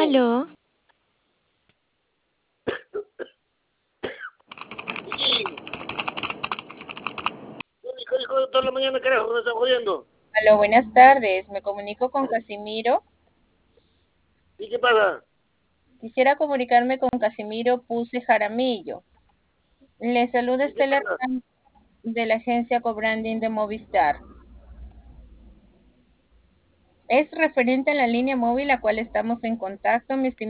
Aló, Sí, hijo de toda la mañana, carajo, me están jodiendo. Aló, buenas tardes. Me comunico con Casimiro. ¿Y qué pasa? Quisiera comunicarme con Casimiro Puse Jaramillo. Le saluda ¿Y qué Estela pasa? Hernández de la agencia Cobranding de Movistar. Es referente a la línea móvil a cual estamos en contacto, mi estimado.